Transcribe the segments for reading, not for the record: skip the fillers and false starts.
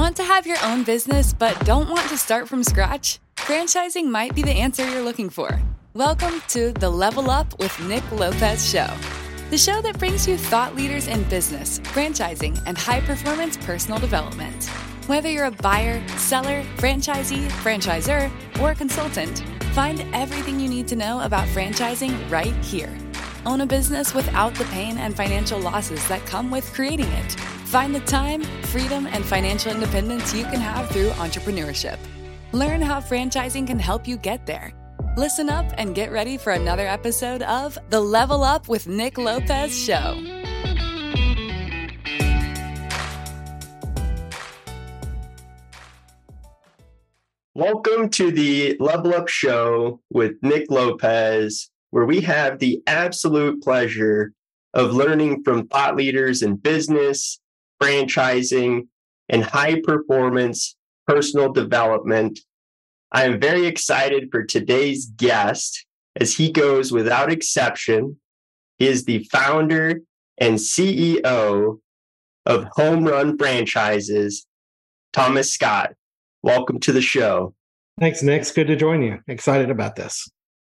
Want to have your own business but don't want to start from scratch? Franchising might be the answer you're looking for. Welcome to the Level Up with Nick Lopez show. The show that brings you thought leaders in business, franchising, and high-performance personal development. Whether you're a buyer, seller, franchisee, franchisor, or consultant, find everything you need to know about franchising right here. Own a business without the pain and financial losses that come with creating it. Find the time, freedom, and financial independence you can have through entrepreneurship. Learn how franchising can help you get there. Listen up and get ready for another episode of the Level Up with Nick Lopez show. Welcome to the Level Up show with Nick Lopez, where we have the absolute pleasure of learning from thought leaders in business, franchising, and high-performance personal development. I am very excited for today's guest, as he goes without exception. He is the founder and CEO of Home Run Franchises, Thomas Scott. Welcome to the show. Thanks, Nick. It's good to join you. Excited about this.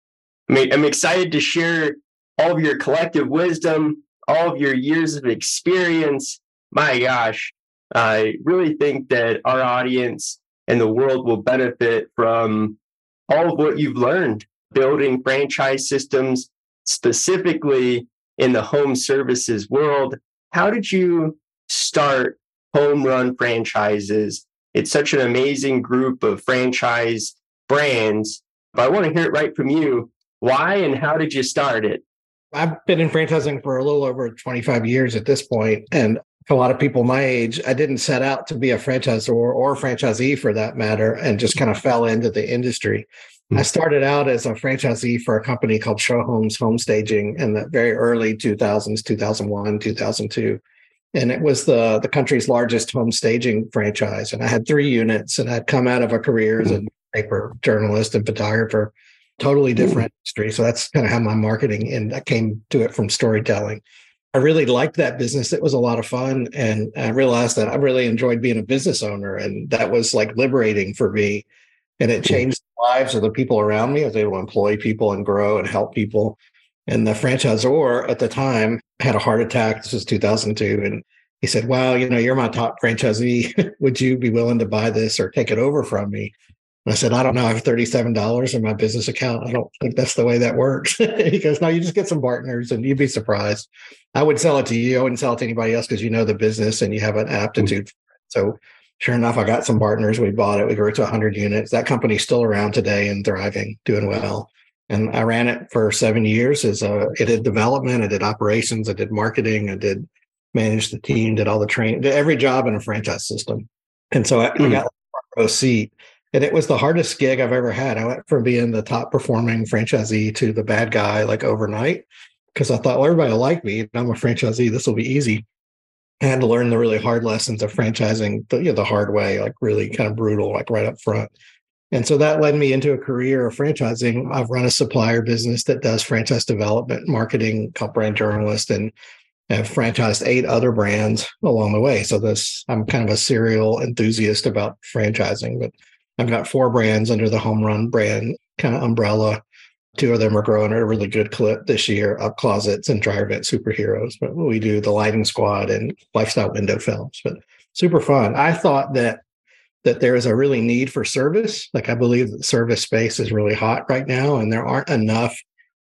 I'm excited to share all of your collective wisdom, all of your years of experience. My gosh, I really think that our audience and the world will benefit from all of what you've learned building franchise systems, specifically in the home services world. How did you start Home Run Franchises? It's such an amazing group of franchise brands, but I want to hear it right from you. Why and how did you start it? I've been in franchising for a little over 25 years at this point, and for a lot of people my age, I didn't set out to be a franchisor or franchisee for that matter, and just kind of fell into the industry. I started out as a franchisee for a company called Show Homes Home Staging in the very early 2000s, 2001, 2002. And it was the country's largest home staging franchise. And I had 3 units, and I'd come out of a career as a paper journalist and photographer, totally different industry. So that's kind of how my marketing, and I came to it from storytelling. I really liked that business. It was a lot of fun. And I realized that I really enjoyed being a business owner. And that was like liberating for me. And it changed the lives of the people around me. I was able to employ people and grow and help people. And the franchisor at the time had a heart attack. This was 2002. And he said, "Wow, you're my top franchisee. Would you be willing to buy this or take it over from me?" And I said, "I don't know. I have $37 in my business account. I don't think that's the way that works." He goes, "No, you just get some partners and you'd be surprised. I would sell it to you. I wouldn't sell it to anybody else because you know the business and you have an aptitude for it." So sure enough, I got some partners. We bought it. We grew it to 100 units. That company's still around today and thriving, doing well. And I ran it for 7 years. I did development, I did operations, I did marketing, I did manage the team, did all the training, did every job in a franchise system. And so I got a front row seat. And it was the hardest gig I've ever had. I went from being the top performing franchisee to the bad guy like overnight, because I thought, well, everybody will like me. I'm a franchisee. This will be easy. I had to learn the really hard lessons of franchising the hard way, like really kind of brutal, like right up front. And so that led me into a career of franchising. I've run a supplier business that does franchise development, marketing, called Brand Journalist, and have franchised 8 other brands along the way. So I'm kind of a serial enthusiast about franchising, but I've got 4 brands under the Home Run brand kind of umbrella. 2 of them are growing at a really good clip this year, Up Closets and Dryer Vent Superheroes. But we do the Lighting Squad and Lifestyle Window Films, but super fun. I thought that there is a really need for service. Like I believe that the service space is really hot right now, and there aren't enough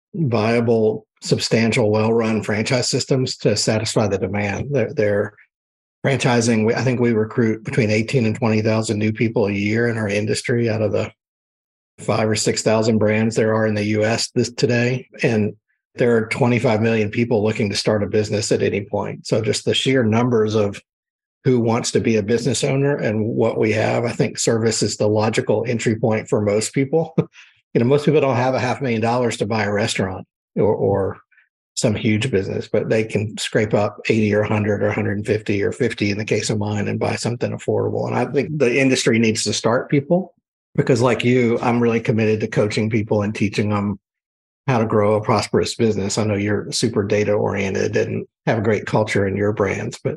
viable, substantial, well-run franchise systems to satisfy the demand. They're franchising. I think we recruit between 18 and 20,000 new people a year in our industry out of the 5,000 or 6,000 brands there are in the U.S. today. And there are 25 million people looking to start a business at any point. So just the sheer numbers of who wants to be a business owner and what we have, I think service is the logical entry point for most people. Most people don't have $500,000 to buy a restaurant or some huge business, but they can scrape up 80 or 100 or 150 or 50 in the case of mine and buy something affordable. And I think the industry needs to start people, because like you, I'm really committed to coaching people and teaching them how to grow a prosperous business. I know you're super data oriented and have a great culture in your brands, but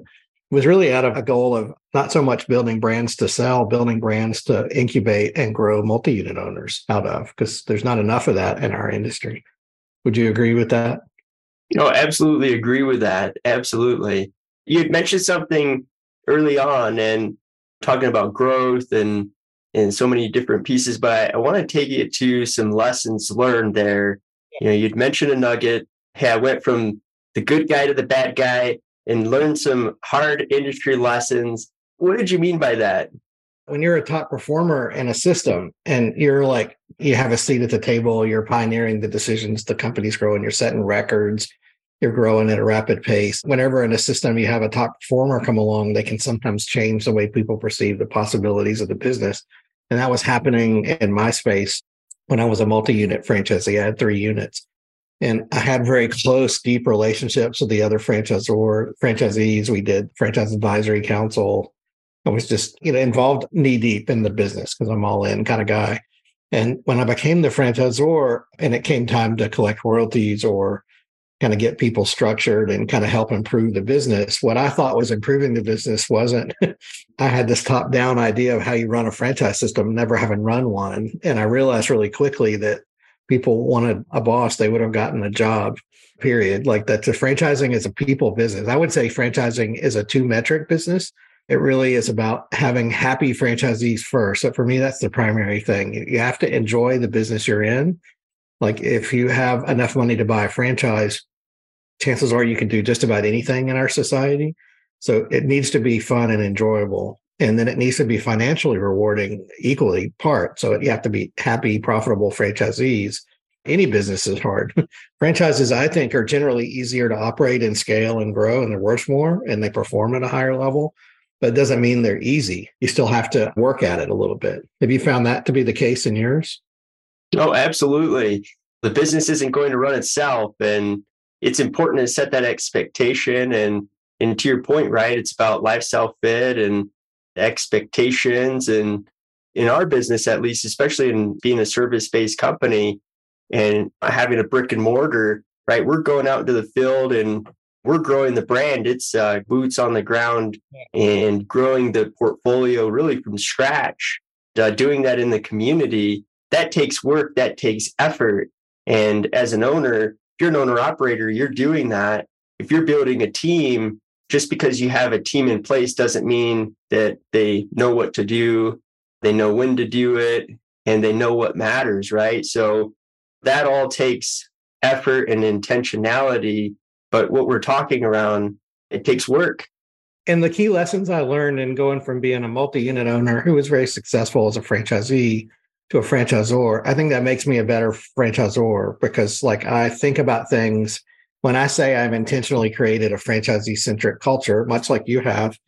was really out of a goal of not so much building brands to sell, building brands to incubate and grow multi-unit owners out of, because there's not enough of that in our industry. Would you agree with that? Absolutely agree with that. Absolutely. You had mentioned something early on and talking about growth and so many different pieces, but I want to take it to some lessons learned there. You'd mentioned a nugget. Hey, I went from the good guy to the bad guy and learned some hard industry lessons. What did you mean by that? When you're a top performer in a system and you're like, you have a seat at the table, you're pioneering the decisions, the company's growing, you're setting records, you're growing at a rapid pace. Whenever in a system you have a top performer come along, they can sometimes change the way people perceive the possibilities of the business. And that was happening in my space when I was a multi-unit franchisee. I had 3 units. And I had very close, deep relationships with the other franchisees. We did franchise advisory council. I was just, involved knee deep in the business because I'm all in kind of guy. And when I became the franchisor and it came time to collect royalties or kind of get people structured and kind of help improve the business, what I thought was improving the business wasn't, I had this top down idea of how you run a franchise system, never having run one. And I realized really quickly that people wanted a boss, they would have gotten a job, period. Like that, the franchising is a people business. I would say franchising is a 2-metric business. It really is about having happy franchisees first. So for me, that's the primary thing. You have to enjoy the business you're in. Like if you have enough money to buy a franchise, chances are you can do just about anything in our society. So it needs to be fun and enjoyable. And then it needs to be financially rewarding equally part. So you have to be happy, profitable franchisees. Any business is hard. Franchises, I think, are generally easier to operate and scale and grow, and they're worth more and they perform at a higher level. But it doesn't mean they're easy. You still have to work at it a little bit. Have you found that to be the case in yours? Oh, absolutely. The business isn't going to run itself. And it's important to set that expectation. And to your point, right, it's about lifestyle fit and expectations. And in our business, at least, especially in being a service-based company and having a brick and mortar, right, we're going out into the field and we're growing the brand. It's boots on the ground and growing the portfolio really from scratch. Doing that in the community, that takes work, that takes effort. And as an owner, if you're an owner operator, you're doing that. If you're building a team, just because you have a team in place doesn't mean that they know what to do, they know when to do it, and they know what matters, right? So that all takes effort and intentionality. But what we're talking around, it takes work. And the key lessons I learned in going from being a multi-unit owner who was very successful as a franchisee to a franchisor, I think that makes me a better franchisor because I think about things. When I say I've intentionally created a franchisee-centric culture, much like you have,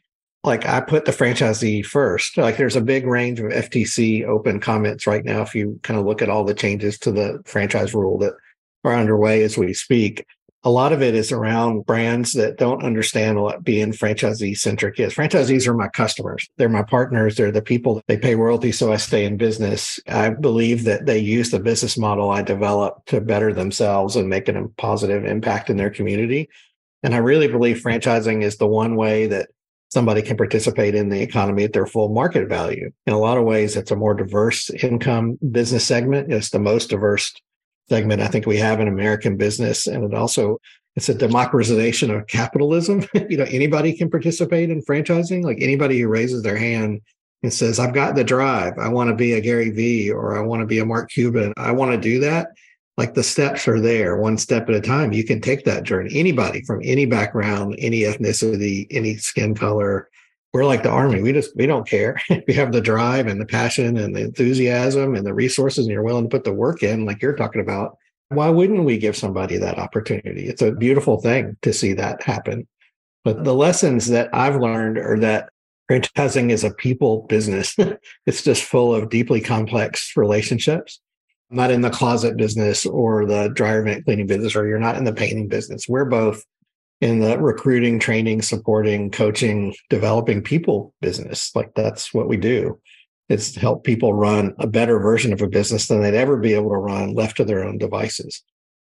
I put the franchisee first. There's a big range of FTC open comments right now. If you kind of look at all the changes to the franchise rule that are underway as we speak, a lot of it is around brands that don't understand what being franchisee-centric is. Franchisees are my customers. They're my partners. They're the people that they pay royalties so I stay in business. I believe that they use the business model I developed to better themselves and make a positive impact in their community. And I really believe franchising is the one way that somebody can participate in the economy at their full market value. In a lot of ways, it's a more diverse income business segment. It's the most diverse segment I think we have in American business. And it's a democratization of capitalism. Anybody can participate in franchising. Anybody who raises their hand and says, I've got the drive, I want to be a Gary Vee or I want to be a Mark Cuban, I want to do that. The steps are there, one step at a time. You can take that journey. Anybody from any background, any ethnicity, any skin color. We're like the army. We don't care. If you have the drive and the passion and the enthusiasm and the resources and you're willing to put the work in, like you're talking about, why wouldn't we give somebody that opportunity? It's a beautiful thing to see that happen. But the lessons that I've learned are that franchising is a people business. It's just full of deeply complex relationships. I'm not in the closet business or the dryer vent cleaning business, or you're not in the painting business. We're both in the recruiting, training, supporting, coaching, developing people business. That's what we do. It's to help people run a better version of a business than they'd ever be able to run left to their own devices.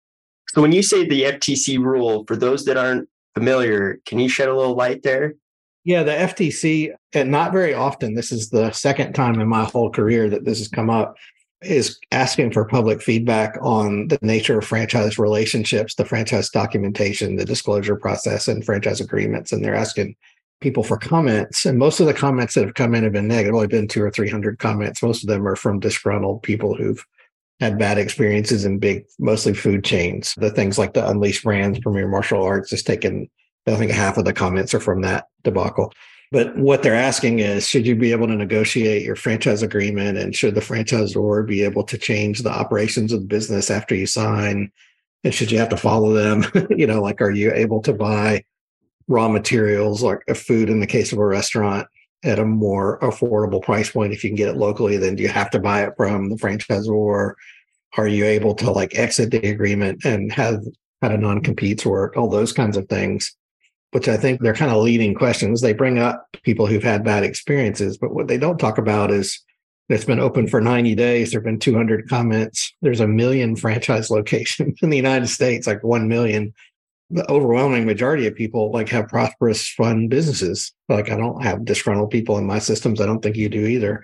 So when you say the FTC rule, for those that aren't familiar, can you shed a little light there? Yeah, the FTC, and not very often, this is the second time in my whole career that this has come up, is asking for public feedback on the nature of franchise relationships, the franchise documentation, the disclosure process, and franchise agreements. And they're asking people for comments. And most of the comments that have come in have been negative. Only been 200 or 300 comments. Most of them are from disgruntled people who've had bad experiences in big, mostly food chains. The things like the Unleashed Brands, Premier Martial Arts has taken, I think half of the comments are from that debacle. But what they're asking is, should you be able to negotiate your franchise agreement, and should the franchisor be able to change the operations of the business after you sign? And should you have to follow them? Like, are you able to buy raw materials like a food in the case of a restaurant at a more affordable price point if you can get it locally? Then do you have to buy it from the franchisor? Are you able to like exit the agreement and have how do non-competes work? All those kinds of things, which I think they're kind of leading questions. They bring up people who've had bad experiences, but what they don't talk about is it's been open for 90 days. There have been 200 comments. There's 1 million franchise locations in the United States, like 1 million. The overwhelming majority of people like have prosperous, fun businesses. Like I don't have disgruntled people in my systems. I don't think you do either.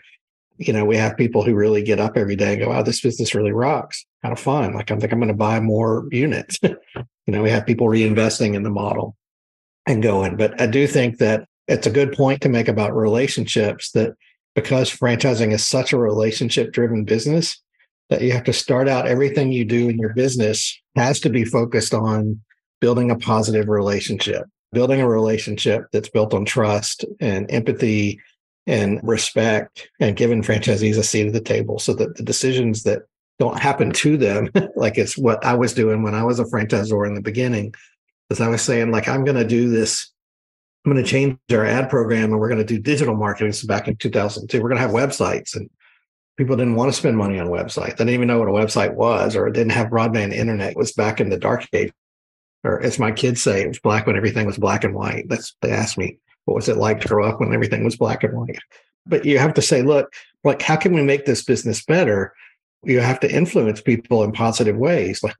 We have people who really get up every day and go, wow, this business really rocks. Kind of fun. Like I think I'm going to buy more units. We have people reinvesting in the model and going. But I do think that it's a good point to make about relationships, that because franchising is such a relationship-driven business, that you have to start out everything you do in your business has to be focused on building a positive relationship, building a relationship that's built on trust and empathy and respect, and giving franchisees a seat at the table so that the decisions that don't happen to them, like it's what I was doing when I was a franchisor in the beginning, as I was saying, like, I'm going to do this. I'm going to change our ad program and we're going to do digital marketing. So back in 2002, we're going to have websites, and people didn't want to spend money on websites. They didn't even know what a website was, or it didn't have broadband internet. It was back in the dark age, or as my kids say, it was black when everything was black and white. They asked me, what was it like to grow up when everything was black and white? But you have to say, look, like, how can we make this business better? You have to influence people in positive ways. Like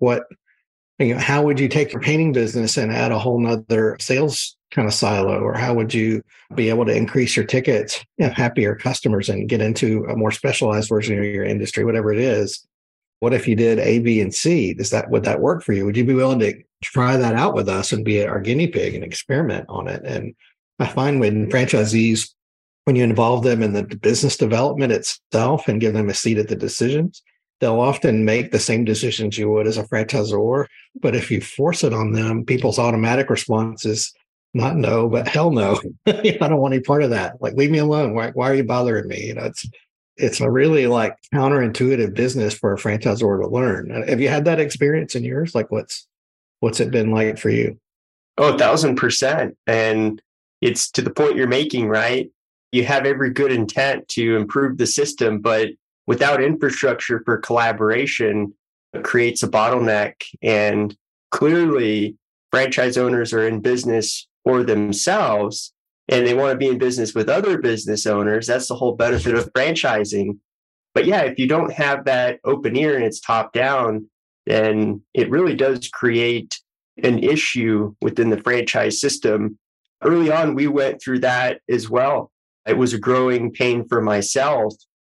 how would you take your painting business and add a whole nother sales kind of silo? Or how would you be able to increase your tickets, have happier customers, and get into a more specialized version of your industry, whatever it is? What if you did A, B, and C? Would that work for you? Would you be willing to try that out with us and be our guinea pig and experiment on it? And I find when franchisees, when you involve them in the business development itself and give them a seat at the decisions, they'll often make the same decisions you would as a franchisor. But if you force it on them, people's automatic response is not no, but hell no. I don't want any part of that. Like, leave me alone. Why are you bothering me? It's a really like counterintuitive business for a franchisor to learn. Have you had that experience in yours? Like, what's it been like for you? Oh, 1,000%. And it's to the point you're making, right? You have every good intent to improve the system, but without infrastructure for collaboration, it creates a bottleneck. And clearly, franchise owners are in business for themselves, and they want to be in business with other business owners. That's the whole benefit of franchising. But yeah, if you don't have that open ear and it's top down, then it really does create an issue within the franchise system. Early on, we went through that as well. It was a growing pain for myself.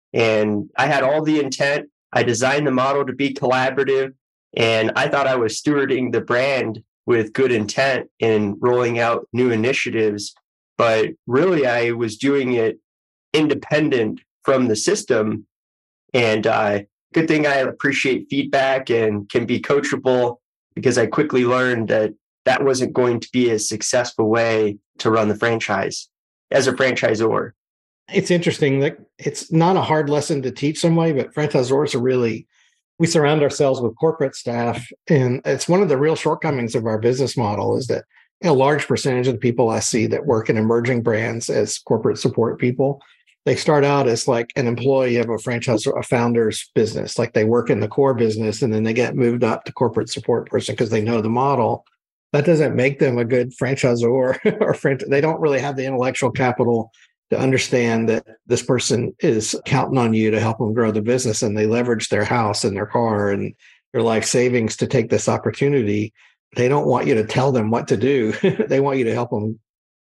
And I had all the intent. I designed the model to be collaborative, and I thought I was stewarding the brand with good intent and rolling out new initiatives. But really, I was doing it independent from the system. And good thing I appreciate feedback and can be coachable, because I quickly learned that wasn't going to be a successful way to run the franchise as a franchisor. It's interesting that it's not a hard lesson to teach somebody, but franchisors we surround ourselves with corporate staff. And it's one of the real shortcomings of our business model is that a large percentage of the people I see that work in emerging brands as corporate support people, they start out as like an employee of a founder's business. Like, they work in the core business and then they get moved up to corporate support person because they know the model. That doesn't make them a good franchisor or they don't really have the intellectual capital to understand that this person is counting on you to help them grow the business, and they leverage their house and their car and their life savings to take this opportunity. They don't want you to tell them what to do. They want you to help them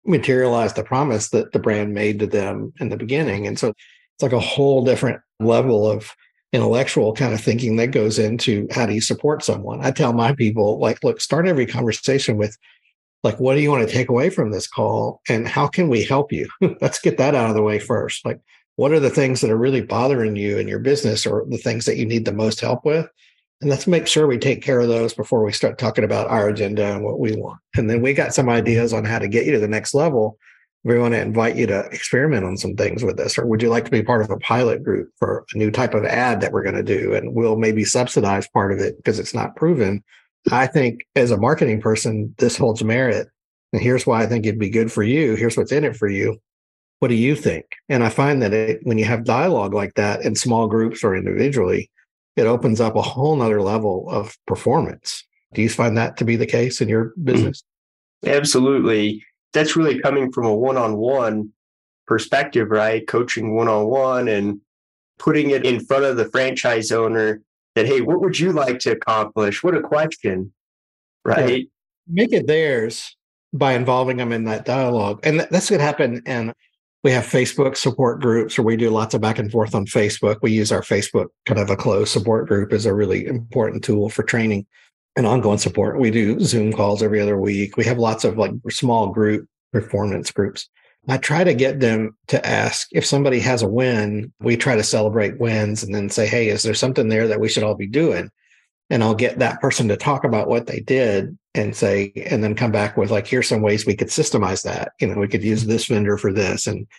materialize the promise that the brand made to them in the beginning. And so it's like a whole different level of intellectual kind of thinking that goes into how do you support someone. I tell my people, like, look, start every conversation with, like, what do you want to take away from this call? And how can we help you? Let's get that out of the way first. Like, what are the things that are really bothering you in your business or the things that you need the most help with? And let's make sure we take care of those before we start talking about our agenda and what we want. And then we got some ideas on how to get you to the next level. We want to invite you to experiment on some things with this. Or would you like to be part of a pilot group for a new type of ad that we're going to do? And we'll maybe subsidize part of it because it's not proven. I think as a marketing person, this holds merit. And here's why I think it'd be good for you. Here's what's in it for you. What do you think? And I find that when you have dialogue like that in small groups or individually, it opens up a whole nother level of performance. Do you find that to be the case in your business? Absolutely. That's really coming from a one-on-one perspective, right? Coaching one-on-one and putting it in front of the franchise owner that, hey, what would you like to accomplish? What a question, right? Yeah. Make it theirs by involving them in that dialogue. And that's what happened. And we have Facebook support groups where we do lots of back and forth on Facebook. We use our Facebook kind of a closed support group as a really important tool for training and ongoing support. We do Zoom calls every other week. We have lots of like small group performance groups. I try to get them to ask if somebody has a win. We try to celebrate wins and then say, hey, is there something there that we should all be doing? And I'll get that person to talk about what they did and say, and then come back with like, here's some ways we could systemize that. We could use this vendor for this. And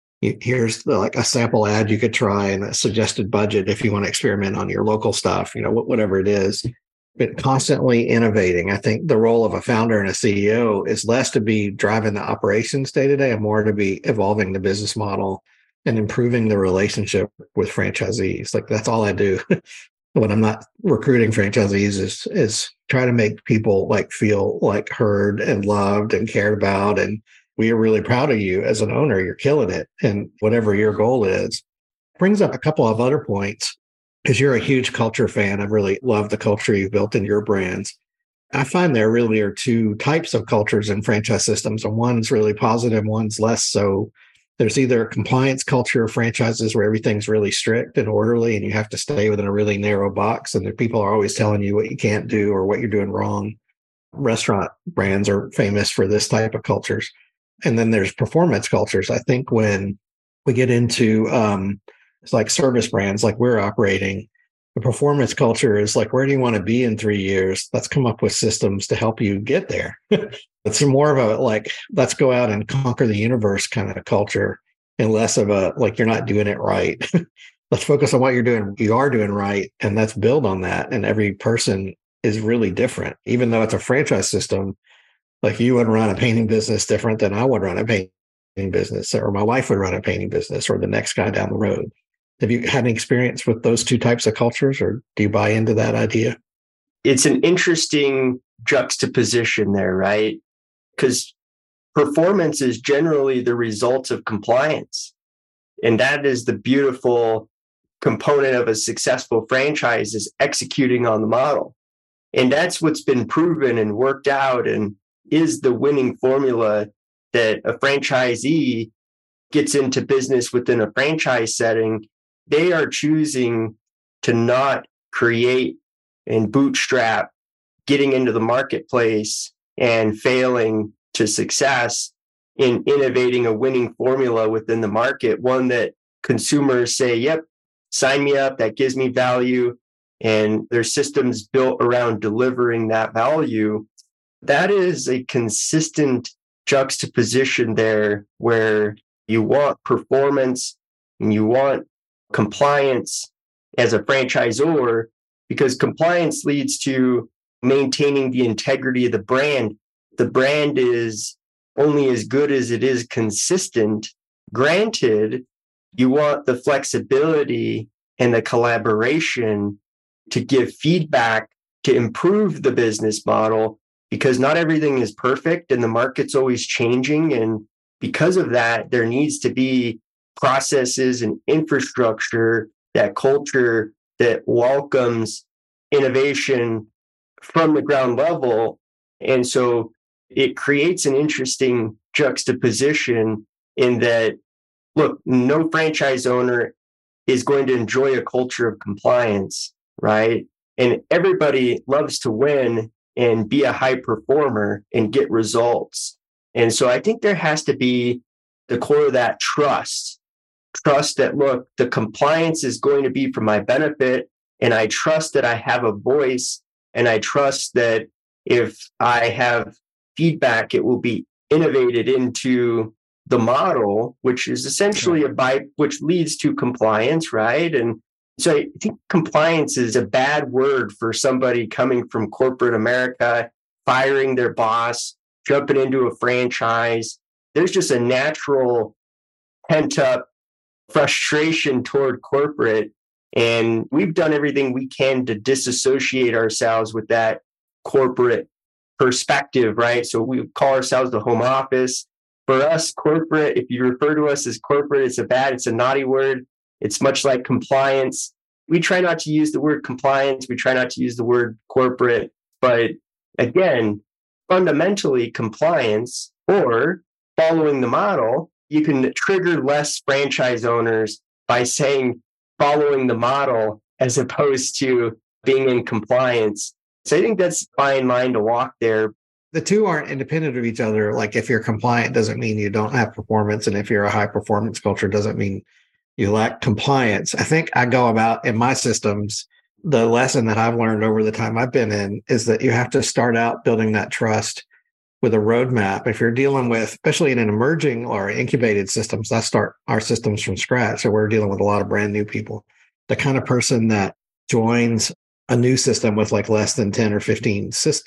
here's like a sample ad you could try and a suggested budget if you want to experiment on your local stuff, whatever it is. But constantly innovating. I think the role of a founder and a CEO is less to be driving the operations day to day and more to be evolving the business model and improving the relationship with franchisees. Like that's all I do. When I'm not recruiting franchisees is try to make people like feel like heard and loved and cared about. And we are really proud of you as an owner. You're killing it. And whatever your goal is, brings up a couple of other points because you're a huge culture fan. I really love the culture you've built in your brands. I find there really are two types of cultures in franchise systems, and one's really positive, one's less so. There's either a compliance culture of franchises where everything's really strict and orderly and you have to stay within a really narrow box and the people are always telling you what you can't do or what you're doing wrong. Restaurant brands are famous for this type of cultures. And then there's performance cultures. I think when we get into it's like service brands like we're operating, the performance culture is like, where do you want to be in 3 years? Let's come up with systems to help you get there. It's more of a like, let's go out and conquer the universe kind of culture and less of a like, you're not doing it right. Let's focus on what you are doing right. And let's build on that. And every person is really different, even though it's a franchise system. Like you would run a painting business different than I would run a painting business, or my wife would run a painting business, or the next guy down the road. Have you had any experience with those two types of cultures, or do you buy into that idea? It's an interesting juxtaposition there, right? Because performance is generally the result of compliance. And that is the beautiful component of a successful franchise is executing on the model. And that's what's been proven and worked out and is the winning formula that a franchisee gets into business within a franchise setting. They are choosing to not create and bootstrap getting into the marketplace and failing to success in innovating a winning formula within the market, one that consumers say, yep, sign me up, that gives me value, and their systems built around delivering that value. That is a consistent juxtaposition there where you want performance and you want compliance as a franchisor, because compliance leads to maintaining the integrity of the brand. The brand is only as good as it is consistent. Granted, you want the flexibility and the collaboration to give feedback to improve the business model, because not everything is perfect and the market's always changing. And because of that, there needs to be processes and infrastructure, that culture that welcomes innovation from the ground level. And so it creates an interesting juxtaposition in that, look, no franchise owner is going to enjoy a culture of compliance, right? And everybody loves to win and be a high performer and get results. And so I think there has to be the core of that trust that, look, the compliance is going to be for my benefit. And I trust that I have a voice, and I trust that if I have feedback, it will be innovated into the model, which is essentially which leads to compliance, right? And so I think compliance is a bad word for somebody coming from corporate America, firing their boss, jumping into a franchise. There's just a natural pent up frustration toward corporate. And we've done everything we can to disassociate ourselves with that corporate perspective, right? So we call ourselves the home office. For us, corporate, if you refer to us as corporate, it's a naughty word. It's much like compliance. We try not to use the word compliance. We try not to use the word corporate. But again, fundamentally, compliance or following the model, you can trigger less franchise owners by saying following the model as opposed to being in compliance. So I think that's a fine line to walk there. The two aren't independent of each other. Like if you're compliant doesn't mean you don't have performance. And if you're a high performance culture doesn't mean you lack compliance. I think I go about in my systems, the lesson that I've learned over the time I've been in is that you have to start out building that trust with a roadmap. If you're dealing with, especially in an emerging or incubated systems, I start our systems from scratch. So we're dealing with a lot of brand new people. The kind of person that joins a new system with like less than 10 or 15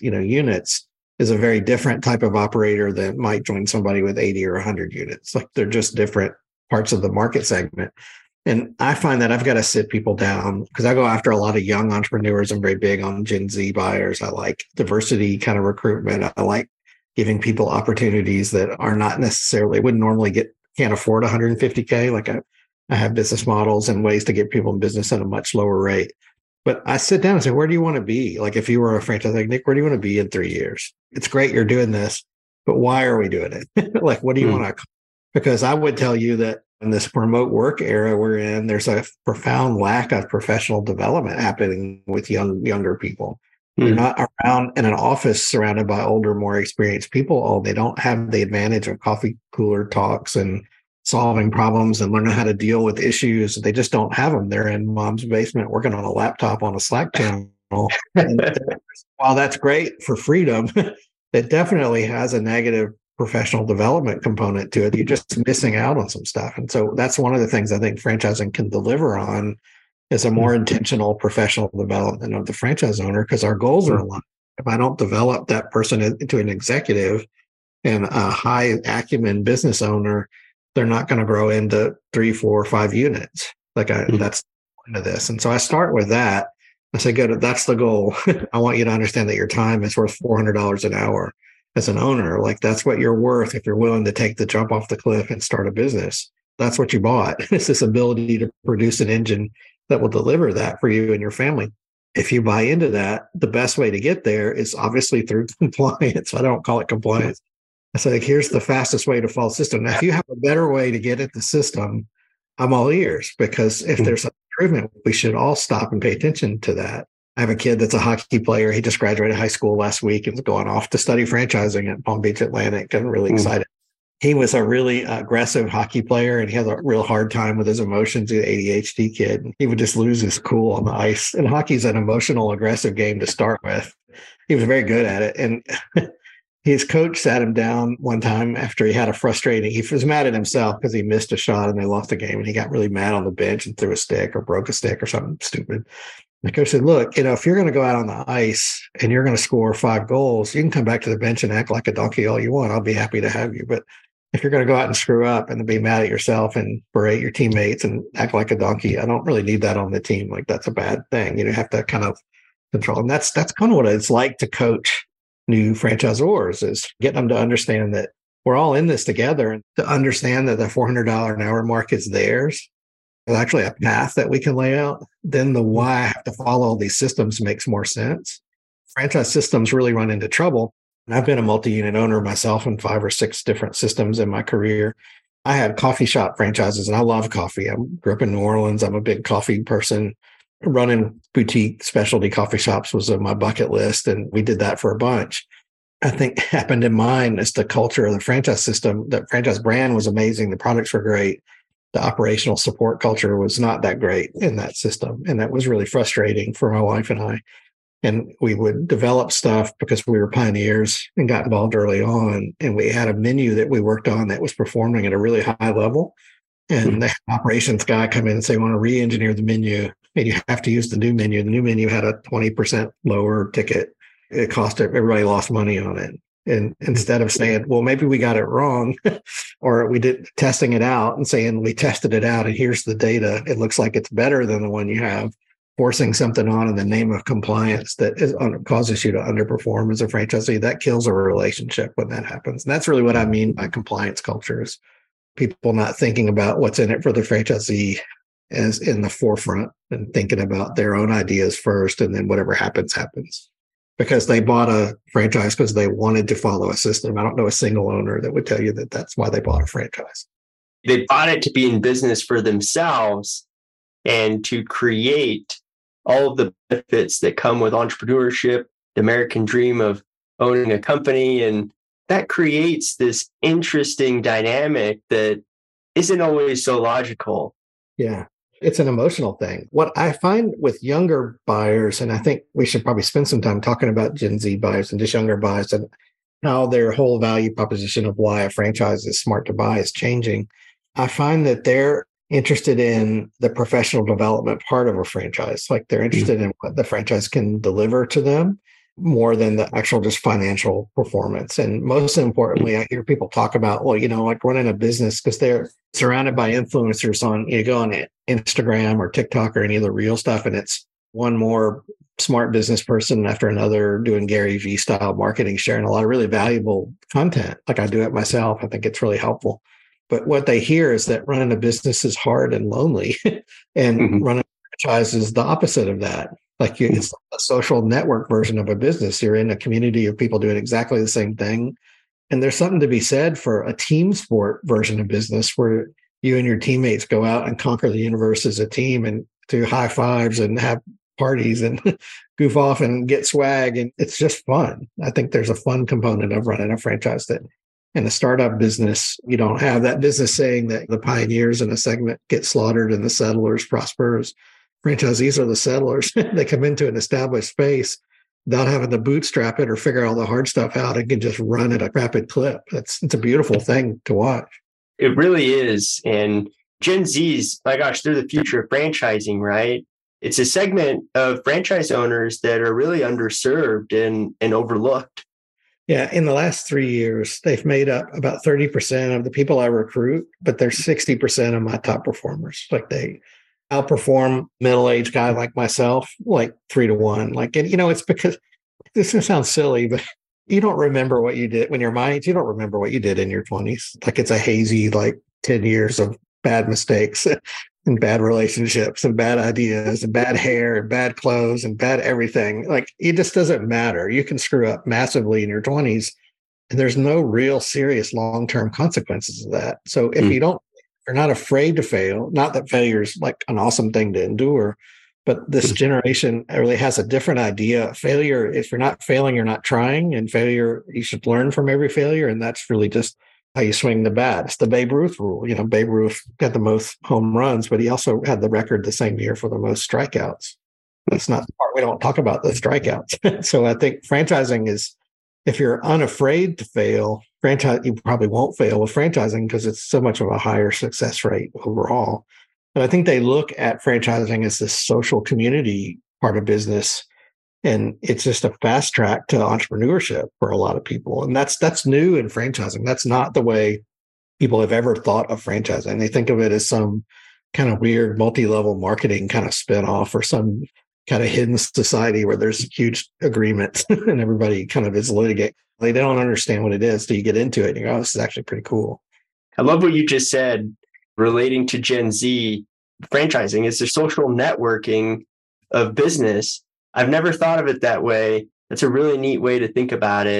units is a very different type of operator that might join somebody with 80 or 100 units. Like they're just different parts of the market segment. And I find that I've got to sit people down because I go after a lot of young entrepreneurs. I'm very big on Gen Z buyers. I like diversity kind of recruitment. I like giving people opportunities that are not necessarily, wouldn't normally can't afford 150K. Like I have business models and ways to get people in business at a much lower rate. But I sit down and say, where do you want to be? Like if you were a franchise, like Nick, where do you want to be in 3 years? It's great you're doing this, but why are we doing it? Like, what do you want to? Because I would tell you that in this remote work era we're in, there's a profound lack of professional development happening with younger people. They're not around in an office surrounded by older, more experienced people. They don't have the advantage of coffee cooler talks and solving problems and learning how to deal with issues. They just don't have them. They're in mom's basement working on a laptop on a Slack channel. And while that's great for freedom, it definitely has a negative professional development component to it. You're just missing out on some stuff. And so that's one of the things I think franchising can deliver on is a more intentional professional development of the franchise owner, because our goals are aligned. If I don't develop that person into an executive and a high acumen business owner, they're not going to grow into 3, 4, 5 units. That's the point of this. And so I start with that. I say, good, that's the goal. I want you to understand that your time is worth $400 an hour as an owner. Like that's what you're worth if you're willing to take the jump off the cliff and start a business. That's what you bought. It's this ability to produce an engine that will deliver that for you and your family. If you buy into that, the best way to get there is obviously through compliance. I don't call it compliance. I say, here's the fastest way to follow the system. Now, if you have a better way to get at the system, I'm all ears, because if there's an improvement, we should all stop and pay attention to that. I have a kid that's a hockey player. He just graduated high school last week and is going off to study franchising at Palm Beach Atlantic. I'm really excited. He was a really aggressive hockey player, and he had a real hard time with his emotions. He's an ADHD kid. He would just lose his cool on the ice. And hockey's an emotional, aggressive game to start with. He was very good at it. And his coach sat him down one time after he had he was mad at himself because he missed a shot and they lost the game. And he got really mad on the bench and threw a stick or broke a stick or something stupid. The coach said, look, if you're going to go out on the ice and you're going to score 5 goals, you can come back to the bench and act like a donkey all you want. I'll be happy to have you. But if you're going to go out and screw up and be mad at yourself and berate your teammates and act like a donkey, I don't really need that on the team. Like that's a bad thing. You have to kind of control. And that's kind of what it's like to coach new franchisors, is getting them to understand that we're all in this together, and to understand that the $400 an hour mark is theirs. There's actually a path that we can lay out. Then the why I have to follow all these systems makes more sense. Franchise systems really run into trouble And I've been a multi-unit owner myself in 5 or 6 different systems in my career. I had coffee shop franchises, and I love coffee. I grew up in New Orleans. I'm a big coffee person. Running boutique specialty coffee shops was on my bucket list, and we did that for a bunch. I think happened in mine is the culture of the franchise system. The franchise brand was amazing. The products were great. The operational support culture was not that great in that system. And that was really frustrating for my wife and I. And we would develop stuff because we were pioneers and got involved early on. And we had a menu that we worked on that was performing at a really high level. And the operations guy come in and say, we want to re-engineer the menu. And you have to use the new menu. The new menu had a 20% lower ticket. It cost everybody lost money on it. And instead of saying, well, maybe we got it wrong, or we did testing it out and saying we tested it out and here's the data, it looks like it's better than the one you have, forcing something on in the name of compliance that causes you to underperform as a franchisee, that kills a relationship when that happens. And that's really what I mean by compliance culture is people not thinking about what's in it for the franchisee as in the forefront and thinking about their own ideas first, and then whatever happens, happens. Because they bought a franchise because they wanted to follow a system. I don't know a single owner that would tell you that that's why they bought a franchise. They bought it to be in business for themselves and to create all of the benefits that come with entrepreneurship, the American dream of owning a company. And that creates this interesting dynamic that isn't always so logical. Yeah. It's an emotional thing. What I find with younger buyers, and I think we should probably spend some time talking about Gen Z buyers and just younger buyers and how their whole value proposition of why a franchise is smart to buy is changing. I find that they're interested in the professional development part of a franchise. Like they're interested in what the franchise can deliver to them more than the actual just financial performance. And most importantly, I hear people talk about, well, like running a business because they're surrounded by influencers on, you go on Instagram or TikTok or any of the real stuff. And it's one more smart business person after another doing Gary Vee style marketing, sharing a lot of really valuable content. Like I do it myself. I think it's really helpful. But what they hear is that running a business is hard and lonely and running a franchise is the opposite of that. Like it's a social network version of a business. You're in a community of people doing exactly the same thing. And there's something to be said for a team sport version of business where you and your teammates go out and conquer the universe as a team and do high fives and have parties and goof off and get swag. And it's just fun. I think there's a fun component of running a franchise that in a startup business, you don't have that business saying that the pioneers in a segment get slaughtered and the settlers prospers. Franchisees are the settlers. They come into an established space without having to bootstrap it or figure all the hard stuff out and can just run at a rapid clip. It's a beautiful thing to watch. It really is. And Gen Zs, my gosh, they're the future of franchising, right? It's a segment of franchise owners that are really underserved and overlooked. Yeah, in the last 3 years, they've made up about 30% of the people I recruit, but they're 60% of my top performers. Like they outperform middle-aged guy like myself, like 3-1. Like, and it's because this sounds silly, but you don't remember what you did when you're my age. You don't remember what you did in your 20s. Like it's a hazy, 10 years of bad mistakes and bad relationships and bad ideas and bad hair and bad clothes and bad everything. Like it just doesn't matter. You can screw up massively in your 20s and there's no real serious long-term consequences of that. So if you're not afraid to fail, not that failure is like an awesome thing to endure, but this generation really has a different idea. Failure, if you're not failing, you're not trying, and failure, you should learn from every failure. And that's really just how you swing the bat. It's the Babe Ruth rule. Babe Ruth got the most home runs, but he also had the record the same year for the most strikeouts. That's not the part we don't talk about, the strikeouts. So I think franchising is, if you're unafraid to fail, you probably won't fail with franchising because it's so much of a higher success rate overall. But I think they look at franchising as this social community part of business. And it's just a fast track to entrepreneurship for a lot of people. And that's new in franchising. That's not the way people have ever thought of franchising. They think of it as some kind of weird multi-level marketing kind of spinoff or some kind of hidden society where there's huge agreements and everybody kind of is litigating. They don't understand what it is till you get into it and you go, oh, this is actually pretty cool. I love what you just said relating to Gen Z. Franchising is the social networking of business. I've never thought of it that way. That's a really neat way to think about it.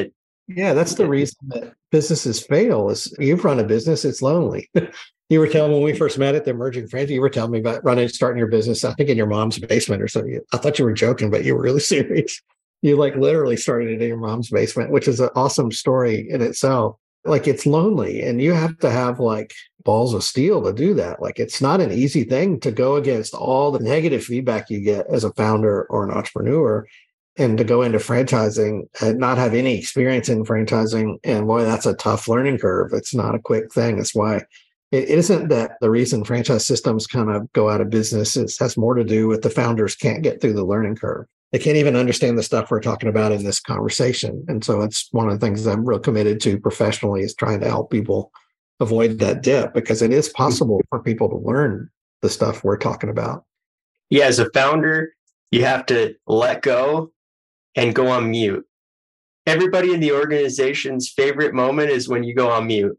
Yeah, that's the reason that businesses fail is you've run a business, it's lonely. You were telling when we first met at the Emerging Franchise, you were telling me about starting your business, I think in your mom's basement or something. I thought you were joking, but you were really serious. You like literally started it in your mom's basement, which is an awesome story in itself. Like it's lonely and you have to have like balls of steel to do that. Like it's not an easy thing to go against all the negative feedback you get as a founder or an entrepreneur and to go into franchising and not have any experience in franchising. And boy, that's a tough learning curve. It's not a quick thing. That's why it isn't that the reason franchise systems kind of go out of business. It has more to do with the founders can't get through the learning curve. They can't even understand the stuff we're talking about in this conversation. And so it's one of the things I'm real committed to professionally is trying to help people avoid that dip because it is possible for people to learn the stuff we're talking about. Yeah, as a founder, you have to let go and go on mute. Everybody in the organization's favorite moment is when you go on mute.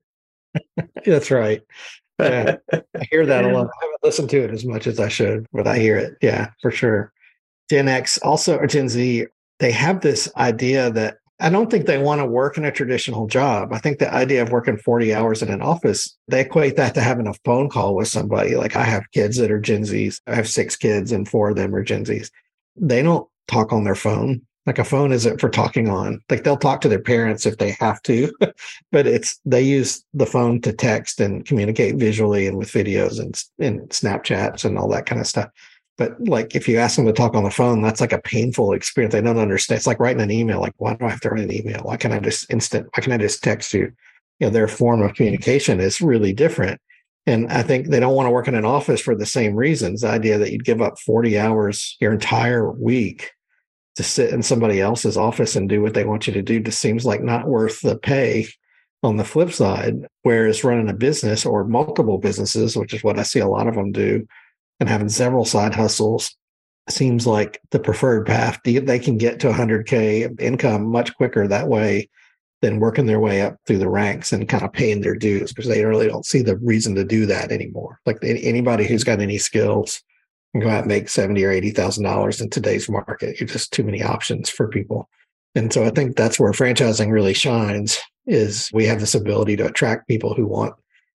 That's right. Yeah, I hear that a lot. I haven't listened to it as much as I should, but I hear it. Yeah, for sure. Gen X also, or Gen Z, they have this idea that I don't think they want to work in a traditional job. I think the idea of working 40 hours in an office, they equate that to having a phone call with somebody. Like I have kids that are Gen Zs. I have 6 kids and 4 of them are Gen Zs. They don't talk on their phone. Like a phone isn't for talking on. Like they'll talk to their parents if they have to, but they use the phone to text and communicate visually and with videos and Snapchats and all that kind of stuff. But like if you ask them to talk on the phone, that's like a painful experience. They don't understand. It's like writing an email. Like, why do I have to write an email? Why can't I just text you? Their form of communication is really different. And I think they don't want to work in an office for the same reasons. The idea that you'd give up 40 hours your entire week to sit in somebody else's office and do what they want you to do just seems like not worth the pay on the flip side. Whereas running a business or multiple businesses, which is what I see a lot of them do, and having several side hustles seems like the preferred path. They can get to 100K income much quicker that way than working their way up through the ranks and kind of paying their dues because they really don't see the reason to do that anymore. Like anybody who's got any skills can go out and make $70,000 or $80,000 in today's market. You're just too many options for people. And so I think that's where franchising really shines is we have this ability to attract people who want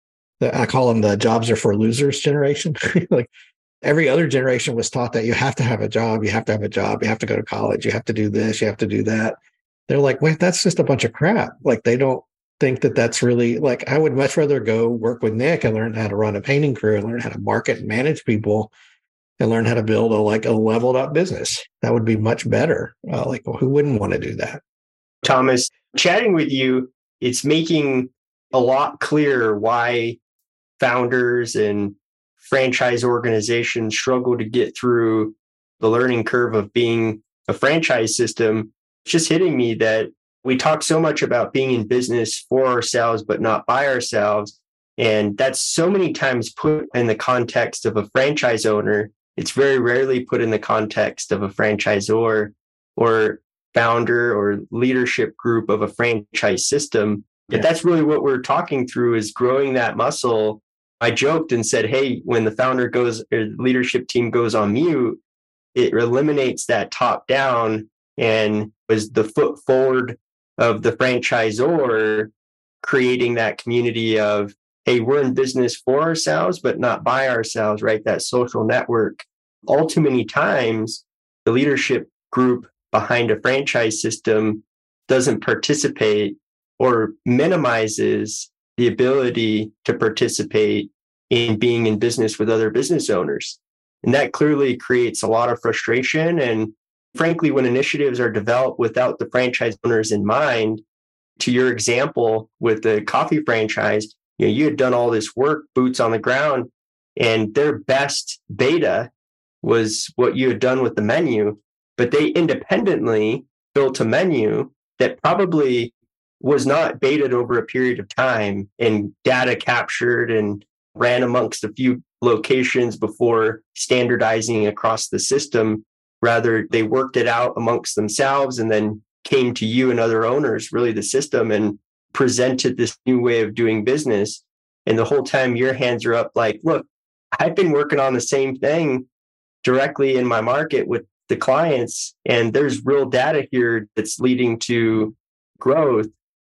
I call them the jobs are for losers generation. Like every other generation was taught that you have to have a job, you have to have a job, you have to go to college, you have to do this, you have to do that. They're like, wait, that's just a bunch of crap. Like they don't think that that's really like, I would much rather go work with Nick and learn how to run a painting crew and learn how to market and manage people and learn how to build a leveled up business. That would be much better. Well, who wouldn't want to do that? Thomas, chatting with you, it's making a lot clearer why founders and franchise organizations struggle to get through the learning curve of being a franchise system. It's just hitting me that we talk so much about being in business for ourselves, but not by ourselves. And that's so many times put in the context of a franchise owner. It's very rarely put in the context of a franchisor or founder or leadership group of a franchise system. But that's really what we're talking through is growing that muscle. I joked and said, hey, when the founder goes or leadership team goes on mute, it eliminates that top down and was the foot forward of the franchisor creating that community of, hey, we're in business for ourselves, but not by ourselves, right? That social network. All too many times, the leadership group behind a franchise system doesn't participate or minimizes the ability to participate in being in business with other business owners. And that clearly creates a lot of frustration. And frankly, when initiatives are developed without the franchise owners in mind, to your example with the coffee franchise, you had done all this work, boots on the ground, and their best beta was what you had done with the menu, but they independently built a menu that probably was not baited over a period of time and data captured and ran amongst a few locations before standardizing across the system. Rather, they worked it out amongst themselves and then came to you and other owners, really the system, and presented this new way of doing business. And the whole time your hands are up like, look, I've been working on the same thing directly in my market with the clients, and there's real data here that's leading to growth.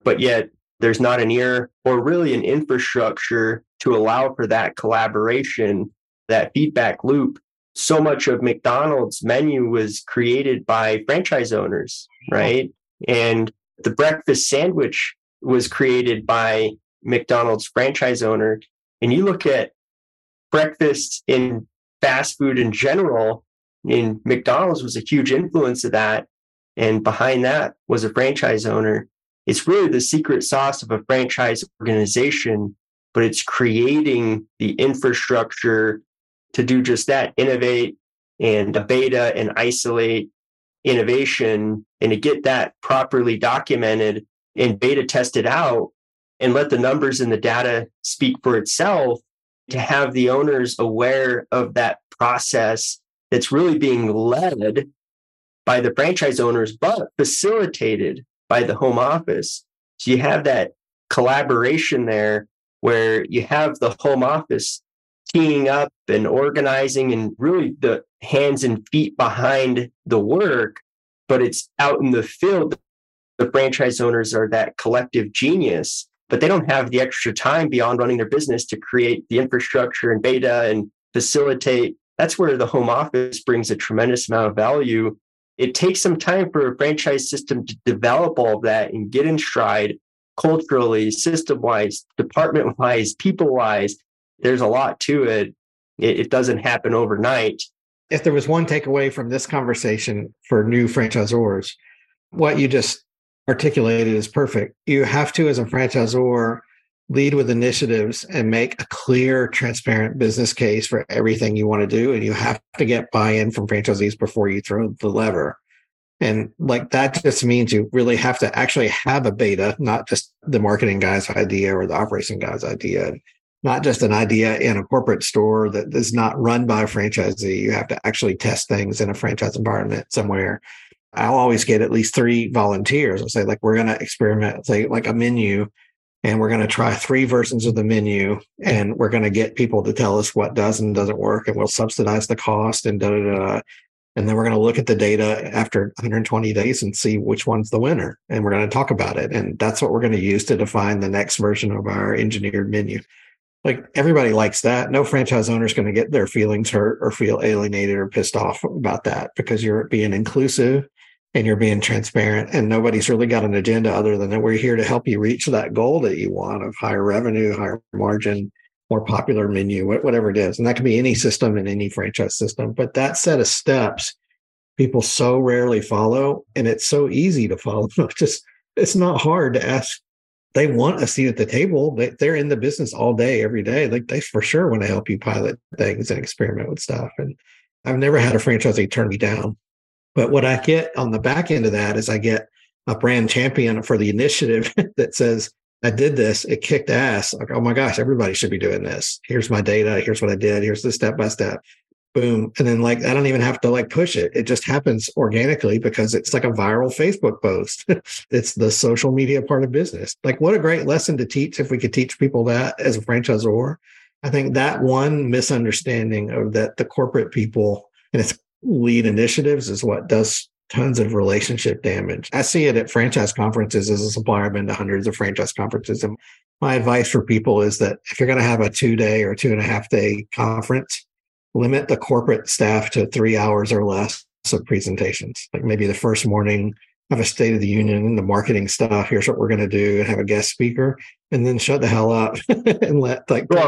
but yet there's not an ear or really an infrastructure to allow for that collaboration, that feedback loop. So much of McDonald's menu was created by franchise owners, right? And the breakfast sandwich was created by McDonald's franchise owner. And you look at breakfast in fast food in general, and McDonald's was a huge influence of that. And behind that was a franchise owner. It's really the secret sauce of a franchise organization, but it's creating the infrastructure to do just that, innovate and beta and isolate innovation, and to get that properly documented and beta tested out and let the numbers and the data speak for itself, to have the owners aware of that process that's really being led by the franchise owners, but facilitated by the home office. So you have that collaboration there where you have the home office teeing up and organizing and really the hands and feet behind the work, but it's out in the field. The franchise owners are that collective genius, but they don't have the extra time beyond running their business to create the infrastructure and beta and facilitate. That's where the home office brings a tremendous amount of value. It takes some time for a franchise system to develop all of that and get in stride culturally, system-wise, department-wise, people-wise. There's a lot to it. It doesn't happen overnight. If there was one takeaway from this conversation for new franchisors, what you just articulated is perfect. You have to, as a franchisor, lead with initiatives and make a clear, transparent business case for everything you want to do. And you have to get buy-in from franchisees before you throw the lever. And like that just means you really have to actually have a beta, not just the marketing guy's idea or the operation guy's idea, not just an idea in a corporate store that is not run by a franchisee. You have to actually test things in a franchise environment somewhere. I'll always get at least 3 volunteers. I'll say, like, we're going to experiment, say, like a menu, and we're going to try 3 versions of the menu, and we're going to get people to tell us what does and doesn't work, and we'll subsidize the cost and da-da-da. And then we're going to look at the data after 120 days and see which one's the winner. And we're going to talk about it. And that's what we're going to use to define the next version of our engineered menu. Like, everybody likes that. No franchise owner is going to get their feelings hurt or feel alienated or pissed off about that, because you're being inclusive and you're being transparent, and nobody's really got an agenda other than that we're here to help you reach that goal that you want of higher revenue, higher margin, more popular menu, whatever it is. And that can be any system in any franchise system. But that set of steps, people so rarely follow, and it's so easy to follow. It's not hard to ask. They want a seat at the table. They're in the business all day, every day. Like, they for sure want to help you pilot things and experiment with stuff. And I've never had a franchisee turn me down. But what I get on the back end of that is I get a brand champion for the initiative that says, I did this, it kicked ass. Like, oh my gosh, everybody should be doing this. Here's my data. Here's what I did. Here's the step by step. Boom. And then, like, I don't even have to like push it. It just happens organically because it's like a viral Facebook post. It's the social media part of business. Like, what a great lesson to teach if we could teach people that as a franchisor. I think that one misunderstanding of that the corporate people and its lead initiatives is what does tons of relationship damage. I see it at franchise conferences as a supplier. I've been to hundreds of franchise conferences. And my advice for people is that if you're going to have a 2-day or 2.5-day conference, limit the corporate staff to 3 hours or less of presentations. Like, maybe the first morning, have a State of the Union, the marketing stuff. Here's what we're going to do, and have a guest speaker, and then shut the hell up and let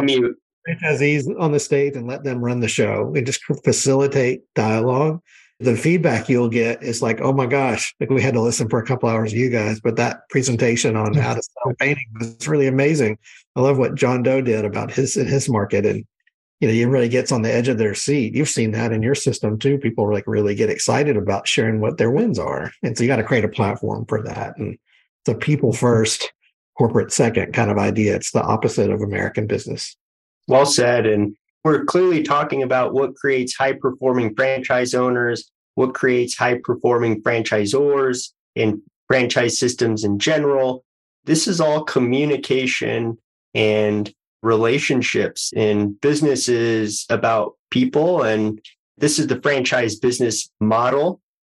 franchisees on the stage and let them run the show and just facilitate dialogue. The feedback you'll get is like, oh my gosh, like, we had to listen for a couple hours of you guys, but that presentation on how to sell painting was really amazing. I love what John Doe did about his market. And, you know, everybody gets on the edge of their seat. You've seen that in your system too. People like really get excited about sharing what their wins are. And so you got to create a platform for that. And it's a people first, corporate second kind of idea. It's the opposite of American business. Well said. And we're clearly talking about what creates high-performing franchise owners, what creates high-performing franchisors and franchise systems in general. This is all communication and relationships in businesses about people. And this is the franchise business model.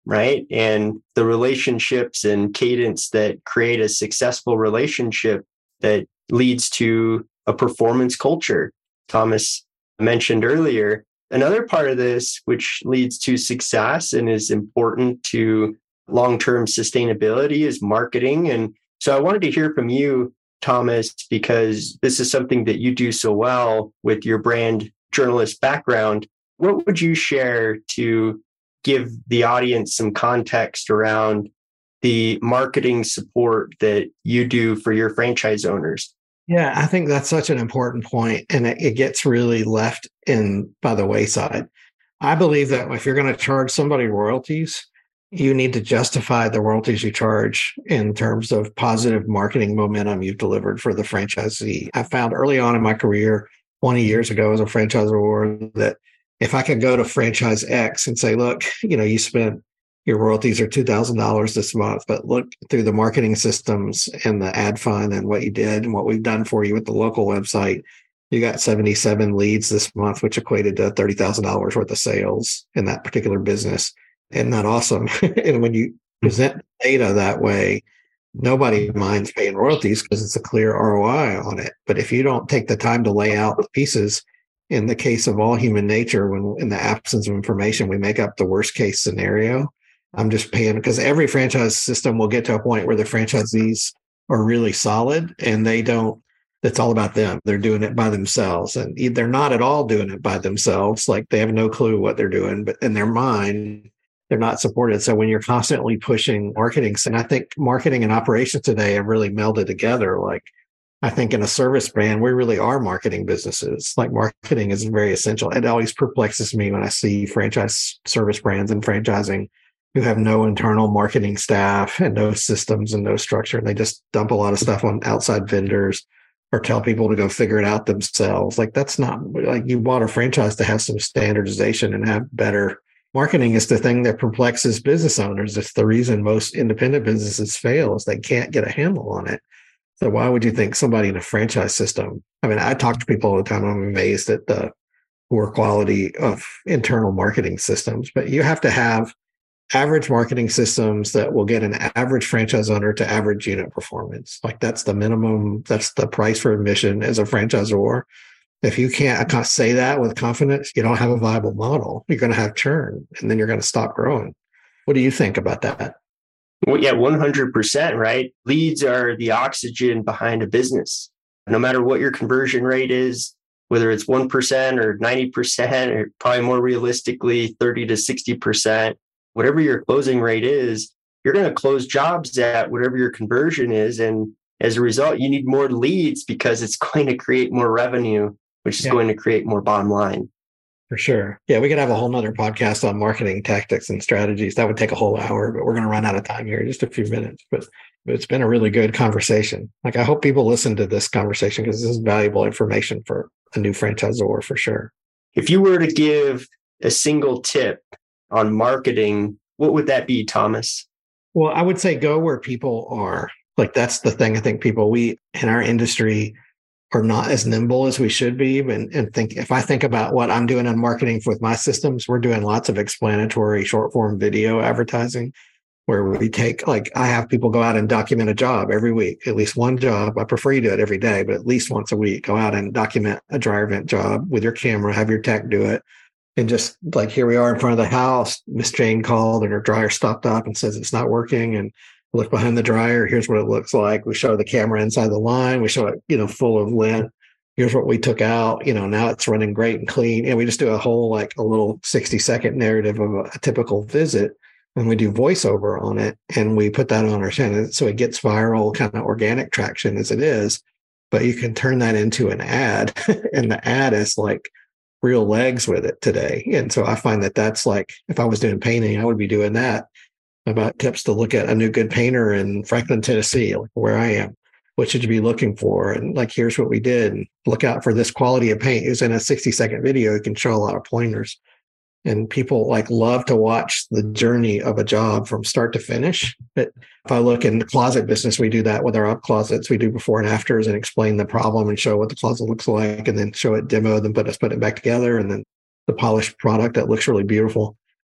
right? And the relationships and cadence that create a successful relationship that leads to a performance culture. Thomas mentioned earlier. Another part of this, which leads to success and is important to long-term sustainability, is marketing. And so I wanted to hear from you, Thomas, because this is something that you do so well with your brand journalist background. What would you share to give the audience some context around the marketing support that you do for your franchise owners? Yeah, I think that's such an important point, and it gets really left in by the wayside. I believe that if you're going to charge somebody royalties, you need to justify the royalties you charge in terms of positive marketing momentum you've delivered for the franchisee. I found early on in my career, 20 years ago as a franchisor, that if I could go to franchise X and say, look, you spent your royalties are $2,000 this month, but look through the marketing systems and the ad fund and what you did and what we've done for you with the local website, you got 77 leads this month, which equated to $30,000 worth of sales in that particular business. Isn't that awesome? And when you present data that way, nobody minds paying royalties because it's a clear ROI on it. But if you don't take the time to lay out the pieces, in the case of all human nature, when in the absence of information, we make up the worst case scenario. I'm just paying because every franchise system will get to a point where the franchisees are really solid and it's all about them. They're doing it by themselves, and they're not at all doing it by themselves. Like they have no clue what they're doing, but in their mind, they're not supported. So when you're constantly pushing marketing, and I think marketing and operations today have really melded together. Like I think in a service brand, we really are marketing businesses. Like marketing is very essential. It always perplexes me when I see franchise service brands and franchising who have no internal marketing staff and no systems and no structure. And they just dump a lot of stuff on outside vendors or tell people to go figure it out themselves. Like that's not like you bought a franchise to have some standardization and have better marketing. Is the thing that perplexes business owners. It's the reason most independent businesses fail is they can't get a handle on it. So why would you think somebody in a franchise system? I mean, I talk to people all the time. I'm amazed at the poor quality of internal marketing systems, but you have to have average marketing systems that will get an average franchise owner to average unit performance. Like that's the minimum, that's the price for admission as a franchisor. If you can't say that with confidence, you don't have a viable model. You're going to have churn and then you're going to stop growing. What do you think about that? Well, yeah, 100%, right? Leads are the oxygen behind a business. No matter what your conversion rate is, whether it's 1% or 90%, or probably more realistically, 30 to 60%, whatever your closing rate is, you're going to close jobs at whatever your conversion is. And as a result, you need more leads because it's going to create more revenue, which is going to create more bottom line. For sure. Yeah, we could have a whole nother podcast on marketing tactics and strategies. That would take a whole hour, but we're going to run out of time here in just a few minutes. But it's been a really good conversation. Like I hope people listen to this conversation because this is valuable information for a new franchisor for sure. If you were to give a single tip on marketing, what would that be, Thomas? Well, I would say go where people are. Like that's the thing. I think we in our industry are not as nimble as we should be. And think if I think about what I'm doing in marketing with my systems, we're doing lots of explanatory short form video advertising where we take, like I have people go out and document a job every week, at least one job. I prefer you do it every day, but at least once a week, go out and document a dryer vent job with your camera, have your tech do it. And just like here we are in front of the house, Miss Jane called and her dryer stopped up and says it's not working. And look behind the dryer. Here's what it looks like. We show the camera inside the line. We show it, full of lint. Here's what we took out. Now it's running great and clean. And we just do a whole, a little 60-second narrative of a typical visit. And we do voiceover on it. And we put that on our channel. So it gets viral, kind of organic traction as it is. But you can turn that into an ad. And the ad is like real legs with it today. And so I find that that's like, if I was doing painting, I would be doing that. About tips to look at a new good painter in Franklin, Tennessee, like where I am. What should you be looking for? And here's what we did. And look out for this quality of paint. It was in a 60-second video. You can show a lot of pointers. And people love to watch the journey of a job from start to finish. But if I look in the closet business, we do that with our up closets. We do before and afters and explain the problem and show what the closet looks like and then show it demo, then put it back together and then the polished product that looks really beautiful.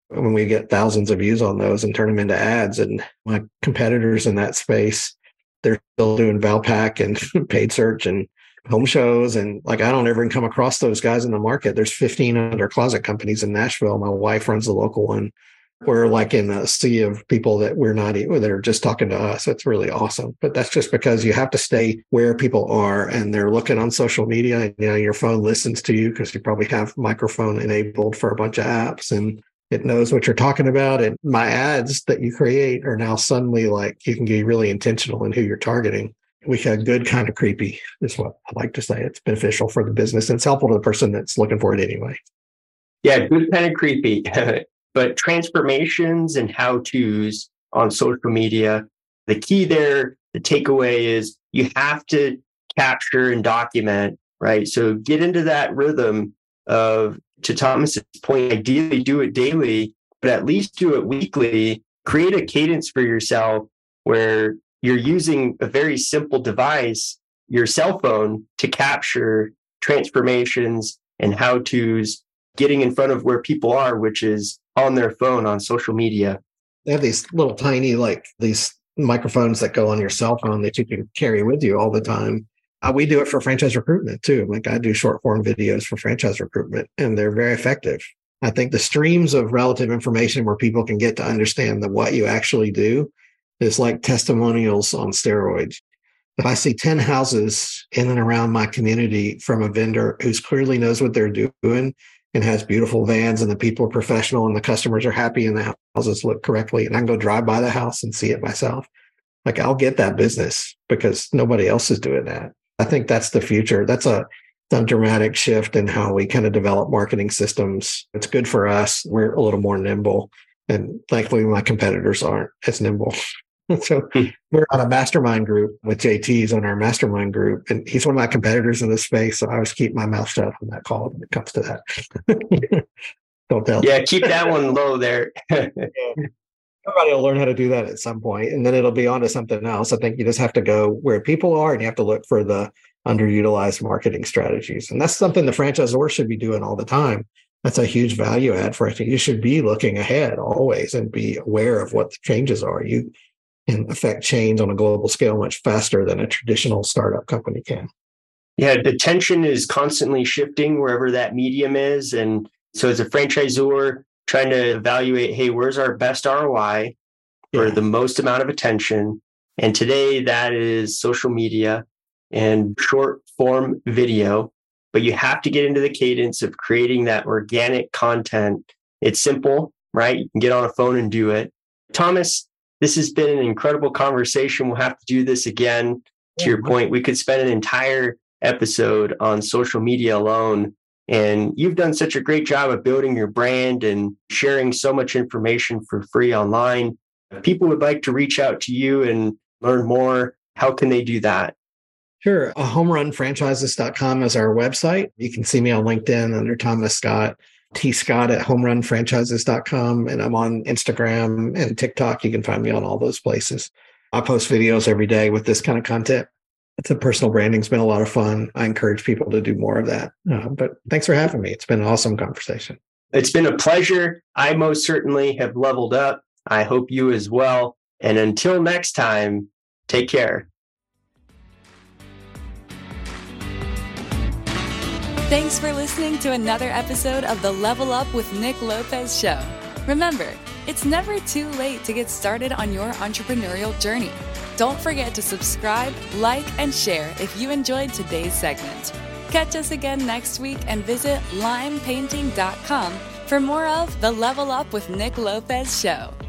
when we get thousands of views on those and turn them into ads. And my competitors in that space, they're still doing Valpak and paid search and home shows. And like, I don't ever come across those guys in the market. There's 15 under closet companies in Nashville. My wife runs the local one. We're like in a sea of people that that are just talking to us. It's really awesome. But that's just because you have to stay where people are and they're looking on social media. And, your phone listens to you because you probably have microphone enabled for a bunch of apps and it knows what you're talking about. And my ads that you create are now suddenly like, you can be really intentional in who you're targeting. We have good kind of creepy is what I like to say. It's beneficial for the business and it's helpful to the person that's looking for it anyway. Yeah, good kind of creepy. But transformations and how-tos on social media, the key there, the takeaway is you have to capture and document, right? So get into that rhythm of, to Thomas's point, ideally do it daily, but at least do it weekly. Create a cadence for yourself where you're using a very simple device, your cell phone, to capture transformations and how-tos, getting in front of where people are, which is on their phone, on social media. They have these little tiny, like these microphones that go on your cell phone that you can carry with you all the time. We do it for franchise recruitment too. Like I do short form videos for franchise recruitment and they're very effective. I think the streams of relative information where people can get to understand what you actually do is like testimonials on steroids. If I see 10 houses in and around my community from a vendor who's clearly knows what they're doing and has beautiful vans and the people are professional and the customers are happy and the houses look correctly, and I can go drive by the house and see it myself, like I'll get that business because nobody else is doing that. I think that's the future. That's a dramatic shift in how we kind of develop marketing systems. It's good for us. We're a little more nimble. And thankfully, my competitors aren't as nimble. So we're on a mastermind group with JT's on our mastermind group. And he's one of my competitors in this space. So I always keep my mouth shut on that call when it comes to that. Don't tell. Yeah, keep that one low there. Everybody will learn how to do that at some point, and then it'll be on to something else. I think you just have to go where people are and you have to look for the underutilized marketing strategies. And that's something the franchisor should be doing all the time. That's a huge value add for it. You should be looking ahead always and be aware of what the changes are. You can affect change on a global scale much faster than a traditional startup company can. Yeah, the tension is constantly shifting wherever that medium is. And so as a franchisor, trying to evaluate, hey, where's our best ROI for the most amount of attention? And today that is social media and short form video. But you have to get into the cadence of creating that organic content. It's simple, right? You can get on a phone and do it. Thomas, this has been an incredible conversation. We'll have to do this again. To your point, we could spend an entire episode on social media alone. And you've done such a great job of building your brand and sharing so much information for free online. If people would like to reach out to you and learn more, how can they do that? Sure. HomeRunFranchises.com is our website. You can see me on LinkedIn under Thomas Scott, Scott at HomeRunFranchises.com. And I'm on Instagram and TikTok. You can find me on all those places. I post videos every day with this kind of content. It's a personal branding. It's been a lot of fun. I encourage people to do more of that. But thanks for having me. It's been an awesome conversation. It's been a pleasure. I most certainly have leveled up. I hope you as well. And until next time, take care. Thanks for listening to another episode of the Level Up with Nick Lopez show. Remember, it's never too late to get started on your entrepreneurial journey. Don't forget to subscribe, like, and share if you enjoyed today's segment. Catch us again next week and visit limepainting.com for more of the Level Up with Nick Lopez show.